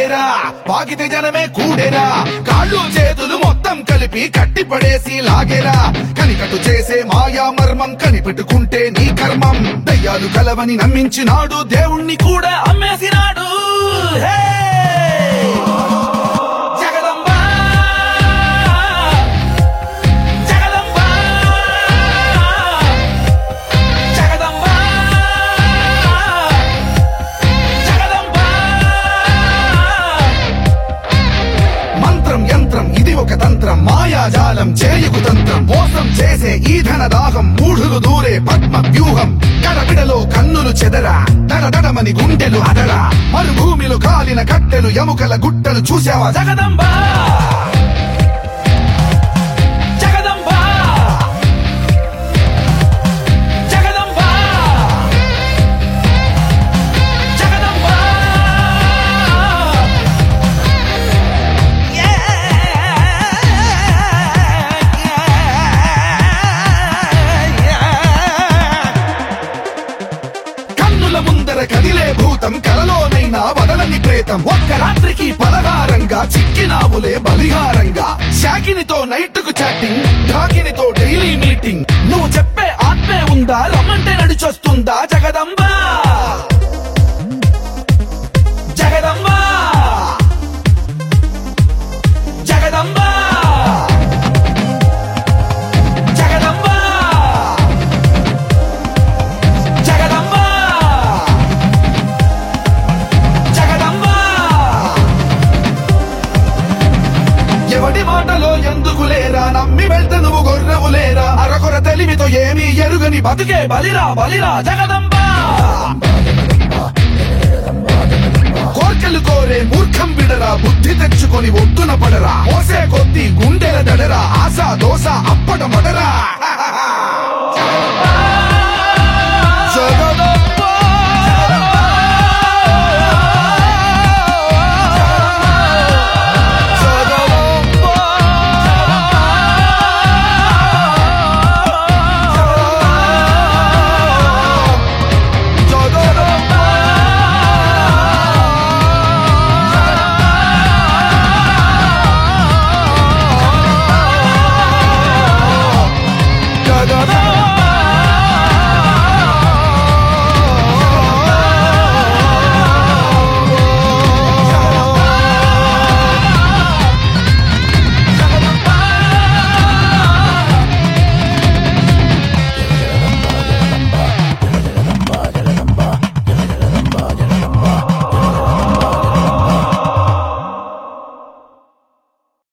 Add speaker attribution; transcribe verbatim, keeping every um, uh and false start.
Speaker 1: ఊడేరా, పాకితే జనమే కూడేరా, కాళ్ళు చేతులు మొత్తం కలిపి కట్టి పడేసి లాగేరా, కనికట్టు చేసే మాయా మర్మం కనిపెట్టుకుంటే నీ కర్మం. దయ్యాలు కలవని నమ్మించినాడు, దేవుణ్ణి కూడా అమ్మేసినాడు. హే ఒక తంత్రం, మాయాజాలం చేయుకు తంత్రం, మోసం చేసే ఈ ధన దాహం, మూఢులు దూరే పద్మ వ్యూహం. గడబిడలో కన్నులు చెదరా, దడదడమని గుండెలు అదరా, మరుభూమిలో కాలిన కట్టెలు, ఎముకల గుట్టలు చూసావా జగదంబా. ముందర కదిలే భూతం, కలలోనైనా వదలని ప్రేతం, ఒక్క రాత్రికి పలహారంగా చిక్కినావులే బలిహారంగా. శాకినితో నైట్కు చాటింగ్, ఢాకినితో డైలీ మీటింగ్, నువ్వు చెప్పే ఆత్మే ఉందా, రమ్మంటే నడిచొస్తుందా జగదంబా. జగదంబా జగదంబా ఎవడి మాటలో ఎందుకు లేరా, నమ్మి వెళ్తే నువ్వు గొర్రెవు లేరా, అరకొర తెలివితో ఏమీ ఎరుగని బతుకే బలిరా బలిరా జగదంబా. కోర్కెలు కోరే మూర్ఖం విడరా, బుద్ధి తెచ్చుకొని ఒడ్డున పడరా, మోసే కొద్ది గుండెల దడరా, ఆశ దోశ అప్పట మడరా.